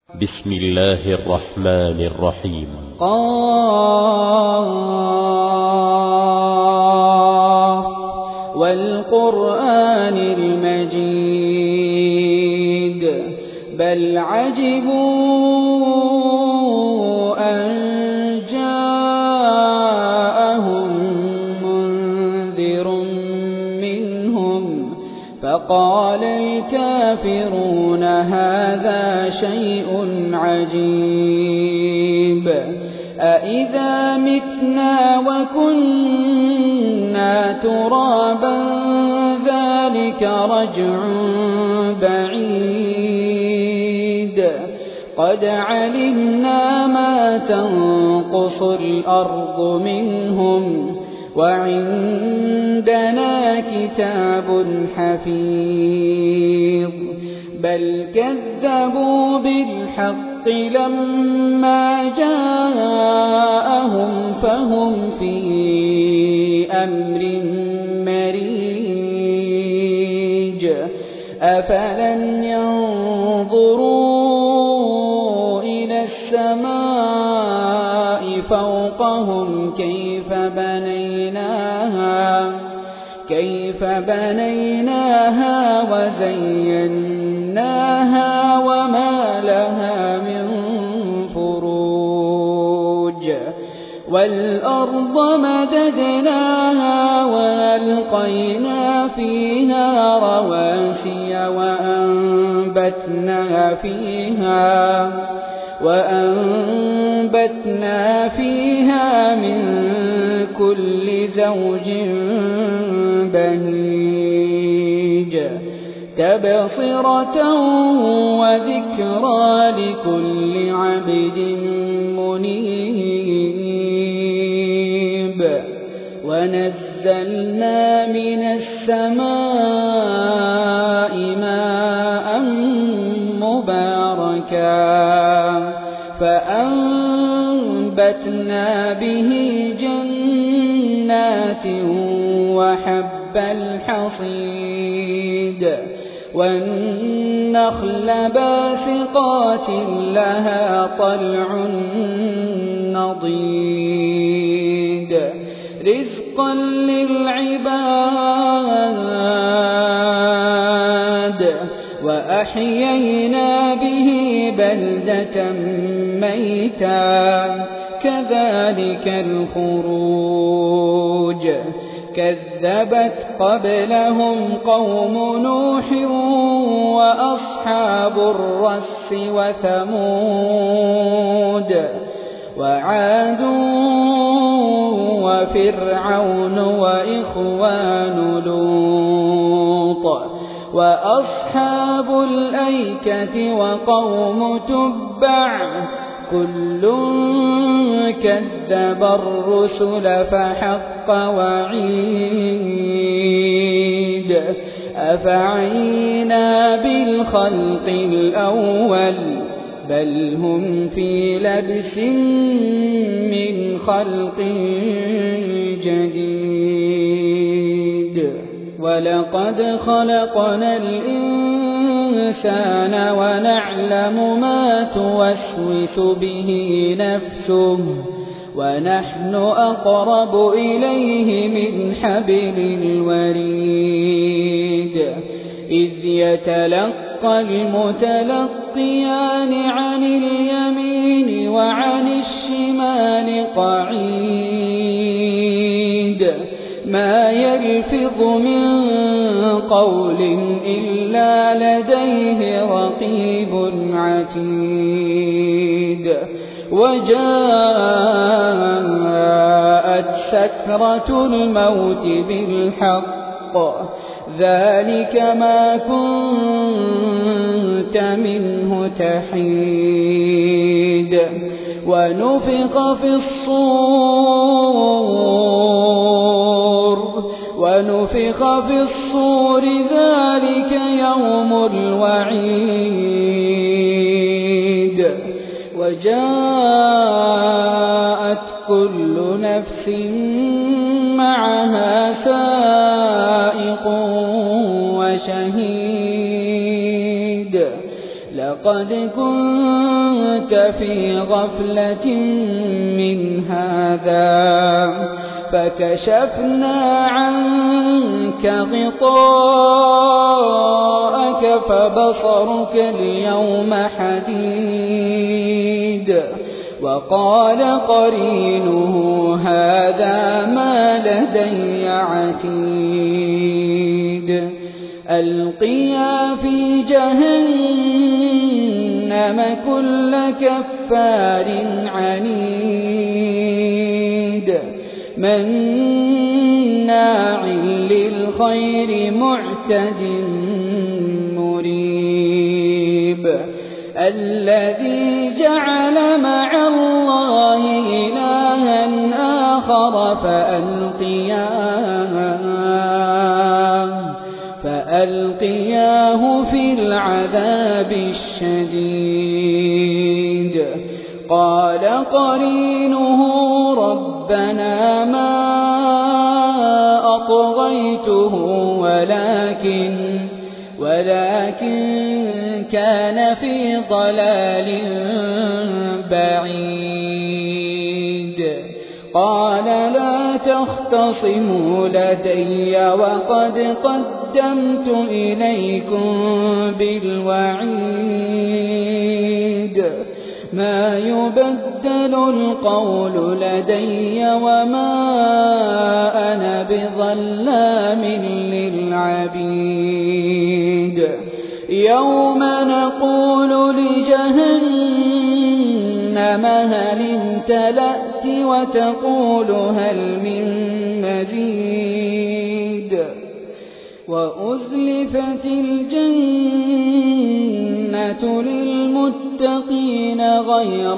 بسم الله الرحمن الرحيم. قاف والقرآن المجيد بل عجبوا أن جاءهم منذر منهم فقال الكافرون هذا شيء عجيب أإذا متنا وكنا ترابا ذلك رجع بعيد قد علمنا ما تنقص الأرض منهم وعندنا كتاب حفيظ بل كذبوا بالحق لما جاءهم فهم في أمر مريج أفلم ينظروا إلى السماء فوقهم كيف بنيناها وزيناها وما لها من فروج والأرض مددناها وألقينا فيها رواسي وأنبتنا فيها من كل زوج بهيج تبصرة وذكرى لكل عبد منيب ونزلنا من السماء ماء مباركا فأنبتنا به جنات وحب الحصيد والنخل باسقات لها طلع نضيد رزقا للعباد وأحيينا به بلدة ميتا كذلك الخروج كذبت قبلهم قوم نوح وأصحاب الرس وثمود وعاد وفرعون وإخوان لوط وأصحاب الأيكة وقوم تبع كل كذب الرسل فحق وعيد أفعينا بالخلق الأول بل هم في لبس من خلق جديد ولقد خلقنا الإنسان ونعلم ما توسوس به نفسه ونحن أقرب إليه من حبل الوريد إذ يتلقى المتلقيان عن اليمين وعن الشمال قعيد ما يلفظ من قول إلا لديه رقيب عتيد وجاءت سكرة الموت بالحق ذلك ما كنت منه تحيد ونفخ في الصور ذلك يوم الوعيد وجاءت كل نفس معها سائق وشهيد لقد كنت كنت في غفلة من هذا فكشفنا عنك غطاءك فبصرك اليوم حديد وقال قرينه هذا ما لدي عتيد ألقيا في جهنم كل كفار عنيد مناع للخير معتد مريب الذي جعل مع الله إلها آخر فألقياه في العذاب الشديد قال قرينه ربنا ما أطغيته ولكن كان في ضلال بعيد قال لا تختصموا لدي وقد قدمت إليكم بالوعيد ما يبدل القول لدي وما أنا بظلام للعبيد يوم نقول لجهنم هل امتلأت وتقول هل من مزيد وأزلفت الجنة للمتقين غير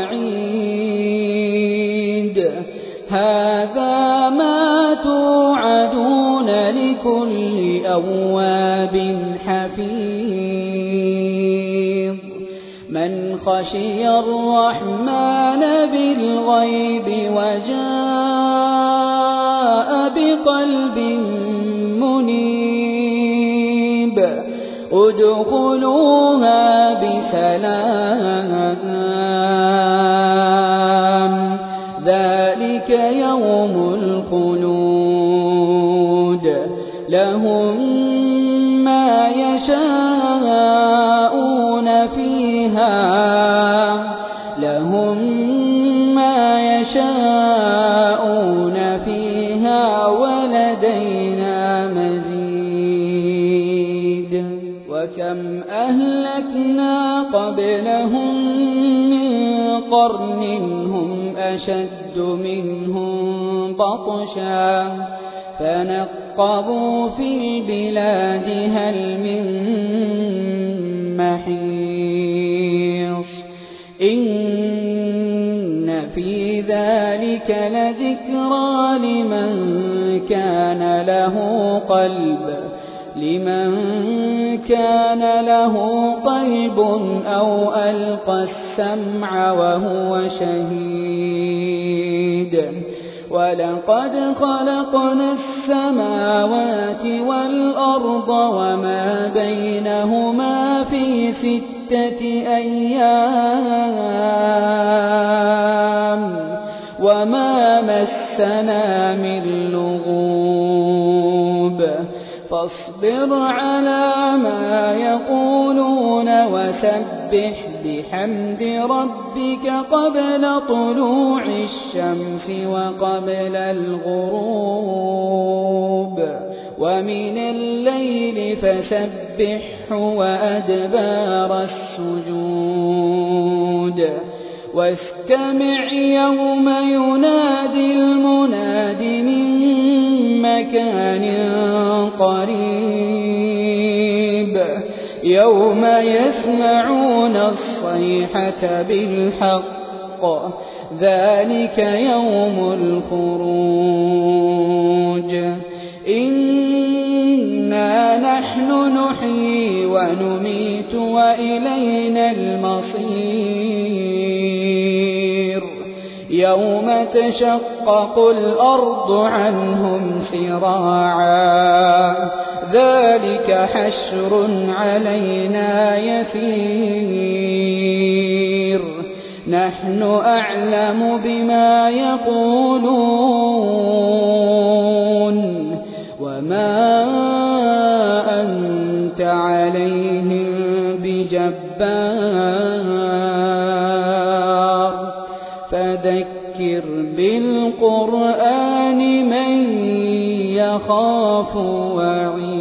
بعيد هذا ما توعدون لكل أواب حفيظ من خشي الرحمن بالغيب وجاء بقلب منيب ادخلوها بسلام ذلك يوم الخلود لهم ما يشاءون فيها ولدينا مزيد وكم أهلكنا قبلهم من قرن هم أشد منهم بطشا فنقبوا في البلاد هل من محيص إن في ذلك لذكرى لمن كان له قلب أو ألقى السمع وهو شهيد ولقد خلقنا السماوات والأرض وما بينهما في 6 أيام وما مسنا من لغوب فاصبر على ما يقولون وسبح بحمد ربك قبل طلوع الشمس وقبل الغروب ومن الليل فسبحه وأدبار السجود واستمع يوم ينادي المناد من مكان قريب يوم يسمعون الصيحة بالحق ذلك يوم الخروج إنا نحن نحيي ونميت وإلينا المصير يوم تشقق الأرض عنهم سراعا ذلك حشر علينا يسير نحن أعلم بما يقولون وما أنت عليهم بجبار فذكر بالقرآن من يخاف وعيد